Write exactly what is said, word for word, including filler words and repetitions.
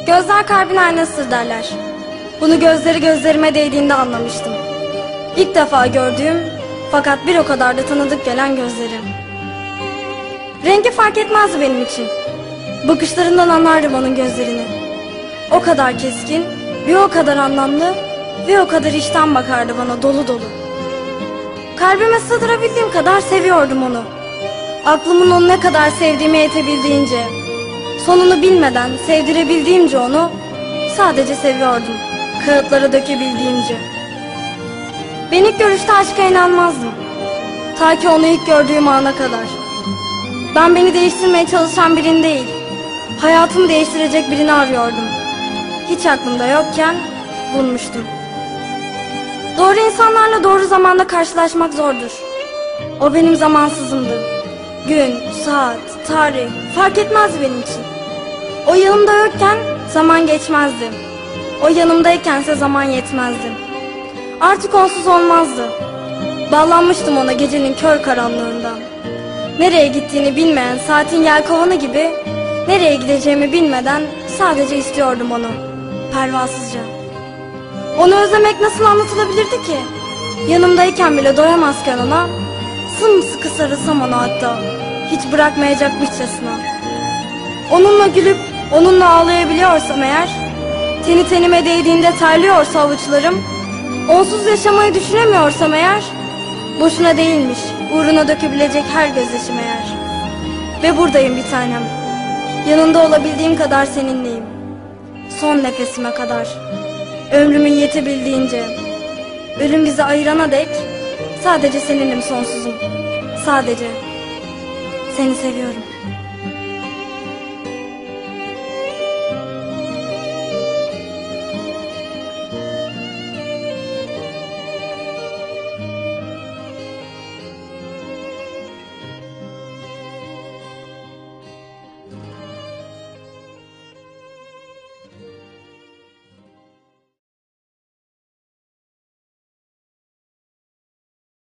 Gözler kalbin aynasıdır derler. Bunu gözleri gözlerime değdiğinde anlamıştım. İlk defa gördüğüm fakat bir o kadar da tanıdık gelen gözlerim. Rengi fark etmezdi benim için. Bakışlarından anlardım onun gözlerini. O kadar keskin, bir o kadar anlamlı ve o kadar içten bakardı bana dolu dolu. Kalbime sığdırabildiğim kadar seviyordum onu. Aklımın onu ne kadar sevdiğime yetebildiğince, sonunu bilmeden sevdirebildiğimce onu sadece seviyordum. Kağıtlara dökebildiğimce. Ben ilk görüşte aşka inanmazdım. Ta ki onu ilk gördüğüm ana kadar. Ben beni değiştirmeye çalışan birini değil, hayatımı değiştirecek birini arıyordum. Hiç aklımda yokken bulmuştum. Doğru insanlarla doğru zamanda karşılaşmak zordur. O benim zamansızımdı. Gün, saat, tarih fark etmezdi benim için. O yanımda yokken zaman geçmezdi. O yanımdaykense zaman yetmezdi. Artık onsuz olmazdı. Bağlanmıştım ona gecenin kör karanlığından. Nereye gittiğini bilmeyen saatin yelkovanı gibi, nereye gideceğimi bilmeden sadece istiyordum onu, pervasızca. Onu özlemek nasıl anlatılabilirdi ki? Yanımdayken bile doyamazken ona, sımsıkı sarılsam ona hatta, hiç bırakmayacakmışçasına. Onunla gülüp, onunla ağlayabiliyorsam eğer, teni tenime değdiğinde terliyorsa avuçlarım, onsuz yaşamayı düşünemiyorsam eğer, boşuna değilmiş, uğruna dökebilecek her gözyaşım eğer. Ve buradayım bir tanem, yanında olabildiğim kadar seninleyim. Son nefesime kadar, ömrümün yetebildiğince, ölüm bizi ayırana dek, sadece seninim sonsuzum. Sadece, seni seviyorum.